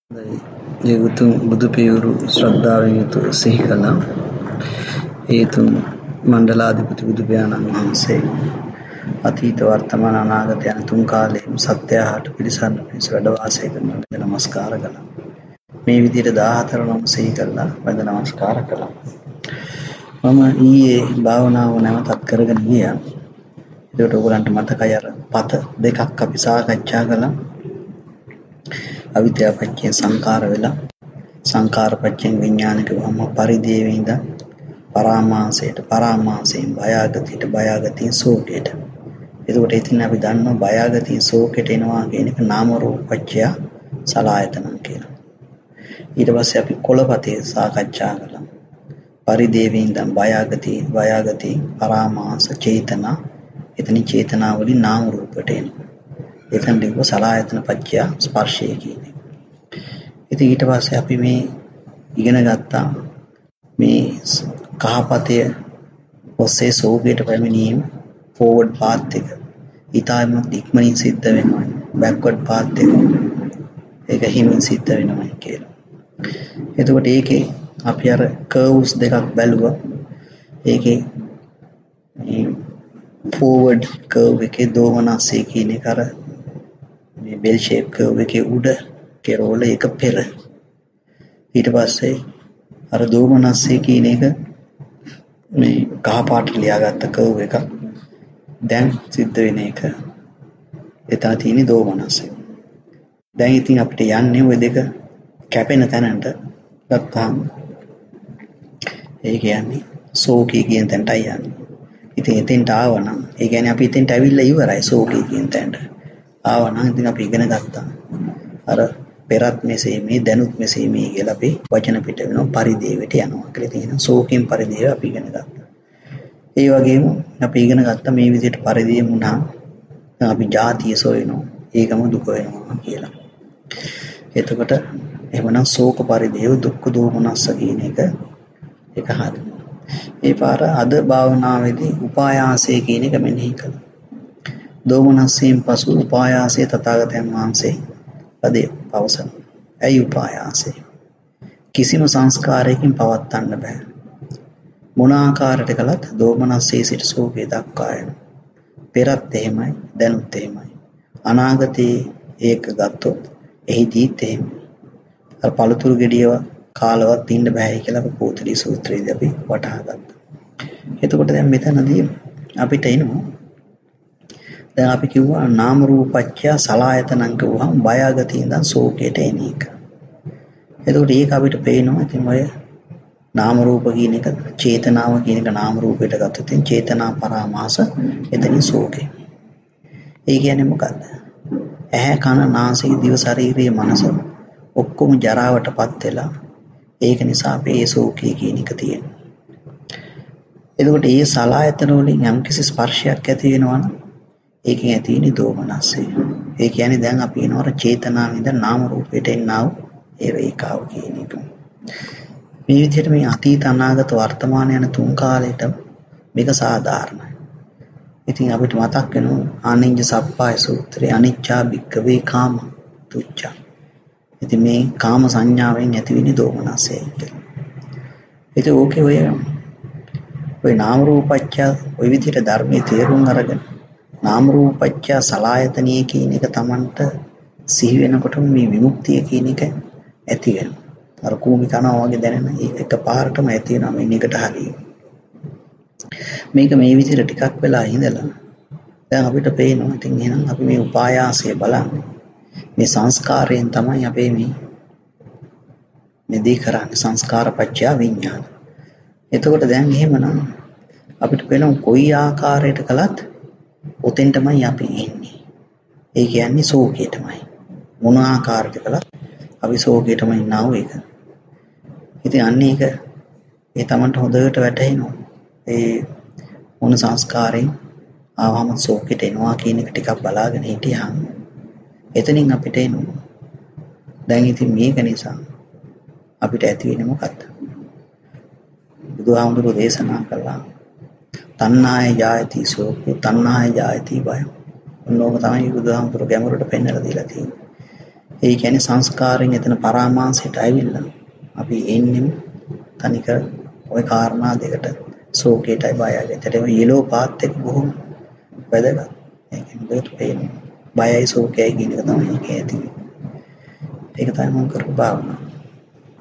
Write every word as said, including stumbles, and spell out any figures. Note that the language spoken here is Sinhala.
ඒ උතුම් බුදු පියවරු ශ්‍රද්ධාවෙන් යුතු සිහි කළා. ඒ තුන් මණ්ඩලාධිපති බුදු පියාණන් වහන්සේ අතීත වර්තමාන අනාගත යන තුන් කාලෙම සත්‍යයට පිළිසරණ පිණිස වැඩ වාසය කරන නමස්කාර කළා. මේ විදිහට දාහතර නම සිහි කළා වැඩ නමස්කාර කළා. මම ඊයේ භාවනාව නැවතත් කරගෙන ගියා. ඒකට ඔයගලන්ට මතකයි අර පත දෙකක් අපි සාකච්ඡා කළා. අවිද්‍යාපච්චයෙන් සංකාර වෙලා සංකාරපච්චයෙන් විඥානික වම පරිදේවේ ඉඳන් පරාමාසයට පරාමාසයෙන් භයාගතියට භයාගතියෙන් ශෝකයට. එතකොට ඉතින් අපි දන්නවා භයාගතියෙන් ශෝකයට එනවා කියන එක නාම රූපච්චය සලආයතන කියලා. ඊට පස්සේ අපි කොළපතේ සාකච්ඡා කළා. පරිදේවේ ඉඳන් භයාගති භයාගති පරාමාස චේතනා එතන චේතනා වලින් නාම රූපයට එනවා. එතන දෙක සලආයතන පච්චය ස්පර්ශය කියන්නේ. ඉතින් ඊට පස්සේ අපි මේ ඉගෙන ගත්තා මේ කහපතේ ඔස්සේ සෝගයට පැමිණීම ෆෝවර්ඩ් පාත් එක ඊටම ඉක්මනින් සිද්ධ වෙනවා. බෑක්වර්ඩ් පාත් එක ඒක හිමින් සිද්ධ වෙනවා කියලා. එතකොට ඒකේ අපි අර කර්ව්ස් දෙකක් බැලුවා. ඒකේ මේ ෆෝවර්ඩ් කර්ව් එකේ දෝමනස්සේ කියන එක අර මේ බෙල් ෂේප් කර්ව් එකේ උඩ කෙරවල එක පෙර. ඊට පස්සේ අර දෝමනස්සේ කියන එක මේ කහ පාට ලියාගත්ත කර්ව් එක දැන් සිද්ධ වෙන එක. එතන තියෙන දෝමනස්සේ. දැන් ඉතින් අපිට යන්නේ ওই දෙක කැපෙන තැනට ගත්තාම ඒ කියන්නේ සෝකී කියන තැනටයි යන්නේ. ඉතින් එතෙන්ට ආවනම් ඒ කියන්නේ අපි එතෙන්ට ඇවිල්ලා ඉවරයි සෝකී කියන තැනට. ආවනම් ඉතින් අපි ඉගෙන ගත්තා. අර පෙරත් මෙසේ මේ දැනුත් මෙසේ මේ කියලා අපි වචන පිට වෙනවා පරිදේවට යනවා කියලා තියෙනවා. සෝකෙන් පරිදේව අපි ඉගෙන ගත්තා. ඒ වගේම අපි ඉගෙන ගත්තා මේ විදිහට පරිදේව වුණා අපි ජාතිය සොයනවා. ඒකම දුක වෙනවා කියලා. එතකොට එහෙමනම් ශෝක පරිදේව දුක්ඛ දෝමනස්ස කියන එක එක හරියි. ඒ පාර අද භාවනාවේදී උපායාසය කියන එක මෙනෙහි කළා. දෝමනස්සයෙන් පසු උපායාසය තථාගතයන් වහන්සේ පදේ පවසන. ඇයි උපායාසය? කිසිම සංස්කාරයකින් පවත්වන්න බෑ. මොන ආකාරයකට කළත් දෝමනස්සේ සිට ශෝකේ දක්වා යන. පෙරත් එහෙමයි, දැනුත් එහෙමයි. අනාගතේ ඒක ගත්තොත් එහිදීත් එහෙමයි. අර පළතුරු ගෙඩියව කාලවත් ඉන්න බෑ කියලා අපි පොතේ සූත්‍රයේදී අපි වටහා ගත්තා. එතකොට දැන් මෙතනදී අපිට එනවා දැන් අපි කිව්වා නාම රූපච්ඡය සලආයතනං කියුවහම බයගතිය ඉඳන් ශෝකයට එන එක. එතකොට ඒක අපිට පේනවා ඉතින් ඔය නාම රූප කියන එක චේතනාව කියන එක නාම රූපයට ගත්තොත් චේතනා පරාමාස එතනින් ශෝකේ. ඒ කියන්නේ මොකද්ද? ඇහැ කන නාසය දිව ශරීරයේ මනස ඔක්කොම ජරාවටපත් වෙලා ඒක නිසා අපි ඒ ශෝකය කියන එක තියෙනවා. එතකොට ඒ සලආයතන වලින් යම්කිසි ස්පර්ශයක් ඇති වෙනවා නම් ඒකෙන් ඇති වෙන දෝමනස්සේ. ඒ කියන්නේ දැන් අපි එනවර චේතනාවෙන්ද නාම රූපයට එන්නා වූ ඒ රේඛාව කියන එක. මේ විදිහට මේ අතීත අනාගත වර්තමාන යන තුන් කාලෙට මේක සාධාරණයි. ඉතින් අපිට මතක් වෙනවා ආනිඤ්ඤ සප්පාය සූත්‍රයේ අනිච්චා භික්ඛවේ කාම තුච්ඡා. ඉතින් මේ කාම සංඥාවෙන් ඇති වෙන දෝමනස්සේ කියලා. ඉතින් ඕකේ ඔය ඔය නාම රූපච්ඡ ඔය විදිහට ධර්මයේ තේරුම් අරගෙන නාම රූපච්ඡ සලආයතනීය කියන එක Tamanට සිහි වෙනකොට මේ විමුක්තිය කියන එක ඇති වෙනවා. අර කූඹි කනවා වගේ දැනෙන එක පාරටම ඇති වෙනවා මේ නිකට හරිය. මේක මේ විදිහට ටිකක් වෙලා ඉඳලා දැන් අපිට පේනවා ඉතින් එහෙනම් අපි මේ උපායාසය බලන්නේ. මේ සංස්කාරයෙන් තමයි අපේ මේ මෙදී කරන්නේ සංස්කාරපච්චය විඥාන. එතකොට දැන් එහෙමනම් අපිට වෙනවා කොයි ආකාරයකට කළත් ඔතෙන් තමයි අපි එන්නේ. ඒ කියන්නේ ශෝකයටමයි. මොන ආකාරයකට කළත් අපි ශෝකයටම ඉන්නව ඒක. ඉතින් අන්න ඒක ඒ Tamanට හොඳට වැටහෙනවා. ඒ මොන සංස්කාරයෙන් ආවම ශෝකයට එනවා කියන එක ටිකක් බලාගෙන හිටියහම එතනින් අපිට එනවා. දැන් ඉතින් මේක නිසා අපිට ඇති වෙන්නේ මොකක්ද? බුදුහාමුදුරුවෝ දේශනා කළා තණ්හාය ජායති ශෝකෝ තණ්හාය ජායති භය. ඔන්නෝක තමයි බුදුහාමුදුරුවෝ ගැඹුරට පෙන්නලා දීලා තියෙන්නේ. ඒ කියන්නේ සංස්කාරයෙන් එතන පරාමාසයට ඇවිල්ලා අපි එන්නේ තනිකර ওই කාරණා දෙකට ශෝකයටයි බයයි. ඒතර ඒ යෙලෝ පාත් එක බොහොම වැදගත්. ඒ කියන්නේ දෙයට පේන්නේ. බයයි ශෝකයයි කියන එක තමයි ඒකේ ඇති. ඒක තමයි මම කරපු භාවනාව.